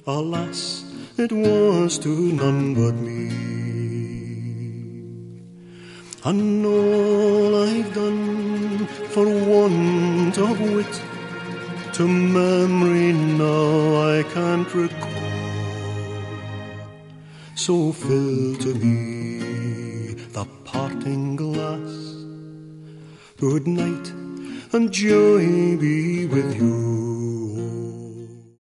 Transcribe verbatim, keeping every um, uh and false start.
Alas, it was to none but me. And all I've done for want of wit, to memory now I can't recall. So fill to me the parting glass. Good night, and joy be with you.